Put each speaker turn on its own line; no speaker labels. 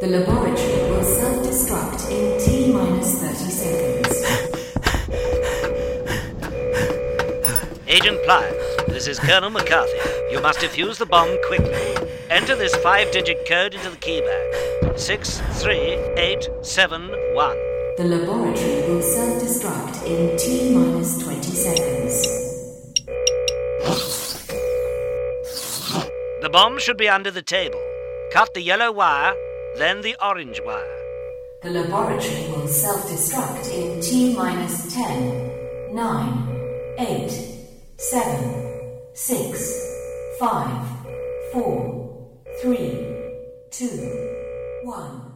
The laboratory will self-destruct in T-minus 30 seconds.
Agent Pliers, this is Colonel McCarthy. You must defuse the bomb quickly. Enter this 5-digit code into the keypad. 63871.
The laboratory will self-destruct in T-minus 20 seconds.
The bomb should be under the table. Cut the yellow wire, then the orange wire.
The laboratory will self-destruct in T-minus 10, 9, 8, 7, 6, 5, 4, 3, 2, 1.